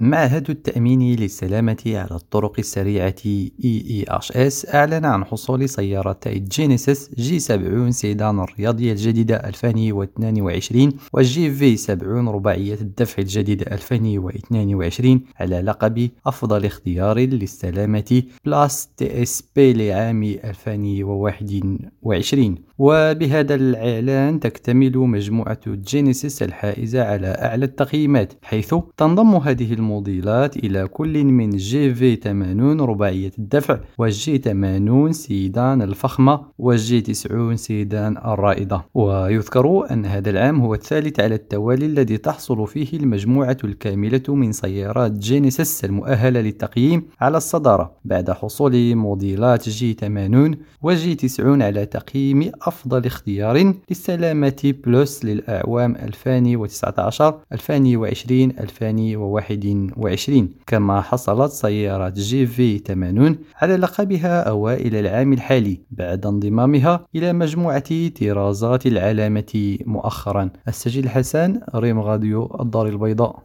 معهد التأمين للسلامة على الطرق السريعة EEHS أعلن عن حصول سيارتي جينيسيس G70 سيدان الرياضية الجديدة 2022 والجي في 70 رباعية الدفع الجديدة 2022 على لقب أفضل اختيار للسلامة بلاس TSP لعام 2021. وبهذا الإعلان تكتمل مجموعة جينيسيس الحائزة على أعلى التقييمات، حيث تنضم هذه الموديلات إلى كل من جي في 80 رباعية الدفع والجي 80 سيدان الفخمة والجي 90 سيدان الرائدة. ويذكر أن هذا العام هو الثالث على التوالي الذي تحصل فيه المجموعة الكاملة من سيارات جينيسيس المؤهلة للتقييم على الصدارة، بعد حصول موديلات جي 80 وجي 90 على تقييم أفضل اختيار للسلامة بلس للأعوام 2019 2020 2021. كما حصلت سيارة جي في 80 على لقبها أوائل العام الحالي بعد انضمامها إلى مجموعة طرازات العلامة مؤخرا. السجل حسن، ريم غاديو، الدار البيضاء.